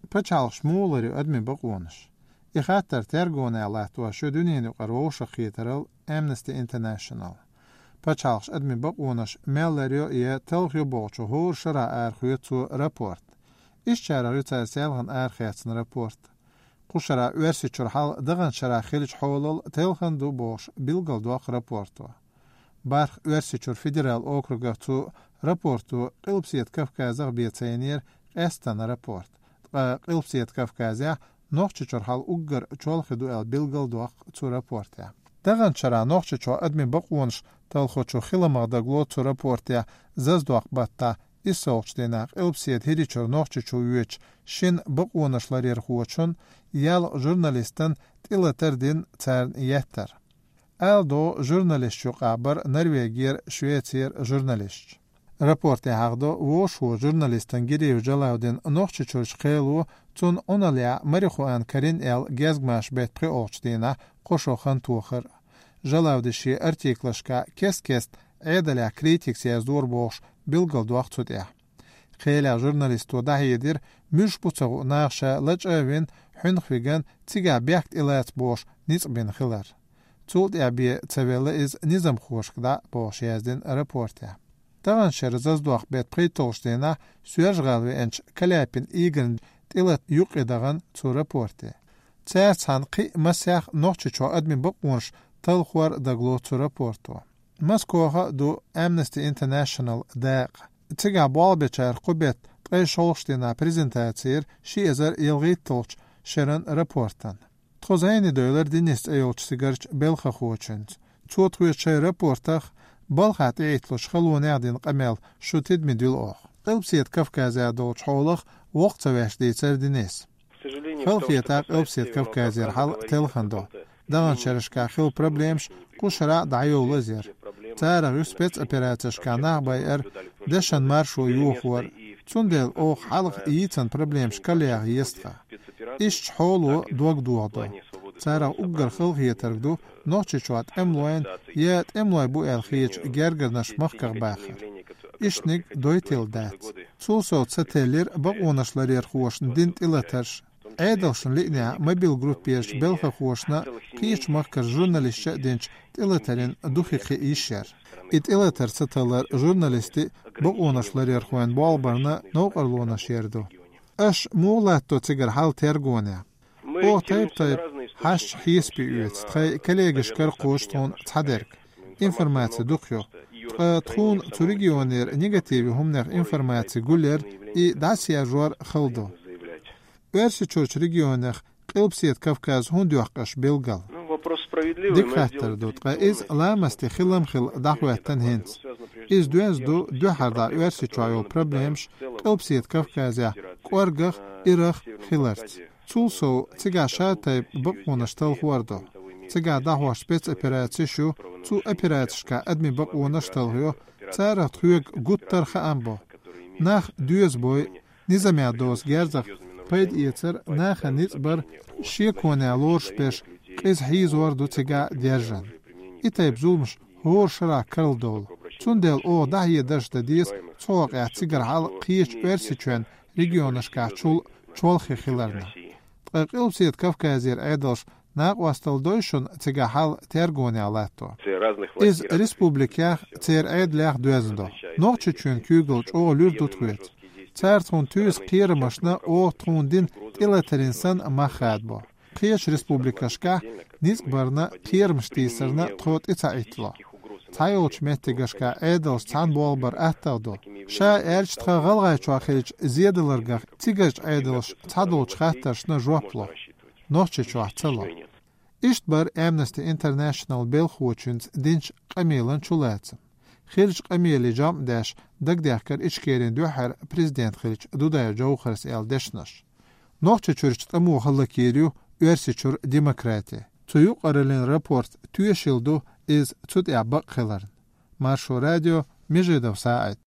Pachal Schmolari admi baqonish. Ikhatar tergone alatwa shuduninu qarosha khitaral Amnesty International. Pachal admi baqonish mellerio ie telgyo bocho hor shara arkhuytu rapport. İşçara rütay selhan arkhyatsın rapport. Quşara versichur hal dağın şara khilj holal telhan du boş bilgal duaq rapportu. Barx versichur federal okruga tu rapportu qilpsiyat Kafkazaq bietsaynir estan rapport. Qilpsiyat Kafkazaq noqchichur hal uggar cholxidu el bilgal duaq tu rapporta. Dağın şara noqchichu admi baqwonsh telxochu khilamaqda glo tu rapporta zazduaq batta İsoğçdena qilpsiyat hirichur noqchichu üç shin baqwonashlar yerxuçun yal jurnalistin tilaterdin cern yetter. Aldo jurnalistçu qabar Norvegier Şvetsiyer jurnalist. Raporte haqdo voşu jurnalistin girev jalaudin noqchichu qelu tun onalya marihuan karin el gezgmash betqi oqchdena qoşoxan tuxir. Jalaudişi artiklashka keskest edala kritiksiya zor boş bilgal duaqtsudia. Qela jurnalistu dahidir müş buçağı naqşa lacavin hünxvigan tiga bekt ilat boş nisbin xilar. Tult abi tavela iz nizam xoşqda boş yazdin raporta. Dağın şerzaz duaq bet qeytoşdena süyaj qalvi enç kalapin igin tilat yuqidağın tu raporta. Tsarsan qi masaq noqchicho admin baqwonsh talxwar daglo tu raportu. Moskova do Amnesty International daq. Tiga balbechar qubet qeyşolşdena prezentatsiyer şiezar yelgitolç şeran raportan. Txozayni döyler dinist ayolç sigarç belxa xoçunç. Çotxuya raportaq balxat eytloş xalonadin qamel şutid midil oq. Qilpsiyat Kafkazya dolç xolaq waqt savaşdiyser dinis. Xalfiyataq qilpsiyat Kafkazyer hal telxando. Dağın şerişka xil problemş quşra dayolu zer. Tara spets operatsiyashka naqbayar deshan marshu yuxwar. Tsundel o xalq yitan problemş kalyaq yestqa. İş xolu duaqduaqdo. Tara uggar xilq yetergdu noqchichuat emloyn yet emloy bu el xiç gergernash maqaq baxir. İşnik doytel dat. Sulso sateller baqonashlar yerxushn dint ilatarsh. Edelşin li'na mobil gruppiyers belxa xoşna qiç maqar jurnalistça dinç ilatarin duxiqi işer. İt ilatar satalar jurnalisti baqonashlar yerxuan balbarna noqarlonash yerdu. Ash muğlatto tsigar hal tergona. O tayp hash hispi üyet. Txay kolegishkar qoşton tsaderk. Informatsiya duqyo. Txun turigioner negativi humner informatsiya guller i dasya jor xildu. Versi Church rегионах qilpsiyat Kafkaz hunduaqash belgal. Dikhatar dutqa iz lamasti khilam khil dahwatan hens. Iz duazdu duharda versi chayol problems qilpsiyat Kafkazya qorgaq iraq khilart. Sulso tsigasha tayb baqonashtal xwardo. Tsiga dahwa spets operatsiya shu tu operatsiyka admi baqonashtal yo tsara khuyq guttar khambo. Nach duazboy nizamya dos gerzaq Paid yeter naxa nitsbar shikone lorshpesh qiz hiz wardu tsiga derjan. Itayb zulmsh hor shara kaldol. Tsundel o dahye dashda dis tsoq tsigar hal qiych versichwen regionashka chulxi khilarna. Qilpsiyat Kafkazyer edalsh naqwastal doyshun tsiga hal tergone alato. Iz respublikah tser edlach duazdo. Noqchichun kugol o lurdutquet. Царцун тюз qirmashna o tundin ilatarinsan maxadbo. Qish respublikashka nisbarna qirmishtisarna qot itaitlo. Tayolch metigashka edals tan bolbar attado. Sha erchtqa galgaychwa khilch ziedelarga tigaj edals tadolch khatashna joplo. Noqchichwa tsalo. Ishtbar Amnesty International belxochuns dinch qamilan chulats. Xilch qamili jam dash dagdakar içkerin duhar prezident xilch dudaya jawxars el deshnash. Noqchi church tamu xallakiriu versichur demokrati. Tuyu qaralin raport tuyashildu iz tut yabaq xilarn. Marsho radio Mijidov saat.